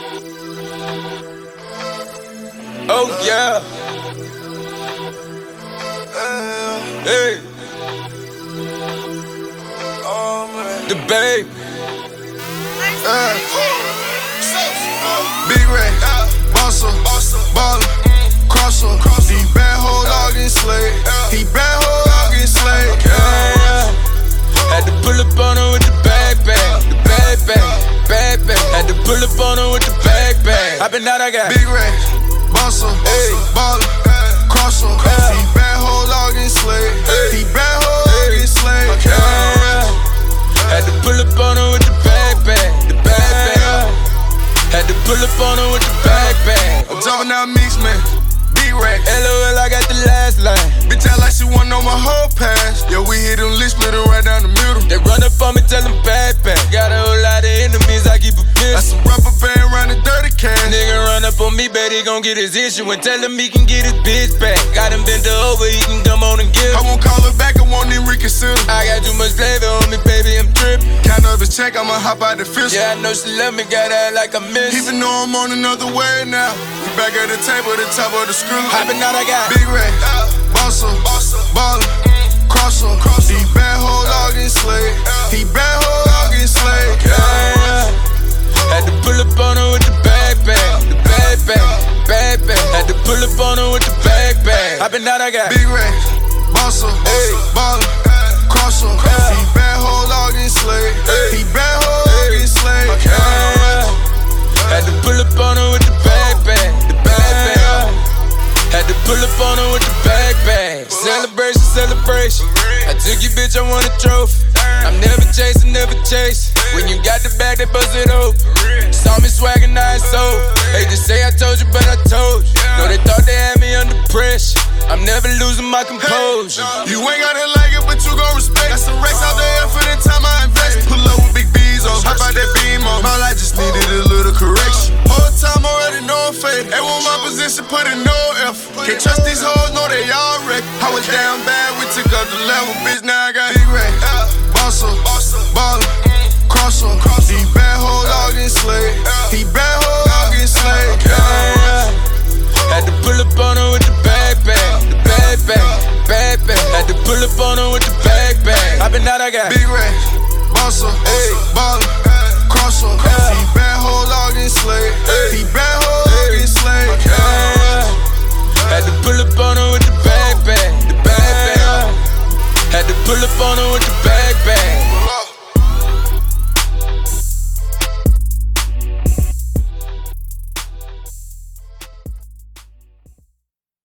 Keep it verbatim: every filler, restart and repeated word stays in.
Oh yeah. Hey. The babe. Uh, Big Ray, Bossa, Baller, Crosser. He bad hoes all getting slayed. He bad hoes all getting slayed. Yeah. Had to pull up on her with the bag bag, the bag bag, bag bag. Had to pull up on her with the bag bag. I been out, I got Big Ray, Bossa, Baller, Crosser. He bad hoes all getting slayed. He bad hoes all getting slayed. Had to pull up on her with the bag bag, the bag bag. Had to pull up on her with the bag bag. I'm talking out mix, man. Big Ray. L O L, I got the last line. Bitch, I like she wanna know my whole past. Yeah, we hit them lips, split them right down the middle. They run up on me, tell them bad bag. Got a whole lot of enemies, I keep a Got pistol. some rubber band round the dirty cash. Nigga run up on me, bet he gon' get his issue and tell him he can get his bitch back. Got him bent over, he can come on and give. I won't call her back, I won't even reconsider. I got too much flavor on me, baby, I'm trippin'. Count up his check, I'ma hop out the fist. Yeah, I know she love me, got her like I miss. Even though I'm on another way now, we back at the table, the top of the screw. Hoppin' out, I got Big Ray, Bossa, Baller, Crosser. He bad hoes all getting slayed. He bad hoes all getting slayed. yeah. Had to pull up on her with the bag bag, the bag bag, bag bag. Had to pull up on her with the bag bag. Hoppin' out, I got Big Ray, Bossa, Baller, Crosser. He bad hoes all getting slayed. He bad hoes all getting slayed. yeah. Had to pull up on her with the bag bag, the bag bag. Had to pull up on her with the bag bag. Celebration, celebration. I took you, bitch, I want a trophy. I'm never chasing, never chase. When you got the bag, they bust it open. Saw me swaggin', now it's over. Hate to say I told you, but I told you. No, they thought they had me under pressure. I'm never losing my composure. You ain't gotta like it, but you gon' respect. Got some racks out there for the time I invest. Pull up with big B's on, hop out that beam on. My life just needed a little correction. Whole time already know I'm faded. They want my position, put in no effort. Can't trust these hoes, know they all wreck. I was down bad, we took up the level, bitch. Now I got Big Ray, Bossa, Baller, Crosser. He bad hoes all getting slayed. He bad hoes all getting slayed. yeah. Had to pull up on her with the bag bag, the bag bag, bag bag. Had to pull up on her with the bag bag. Hoppin' out, I got Big Ray, Bossa,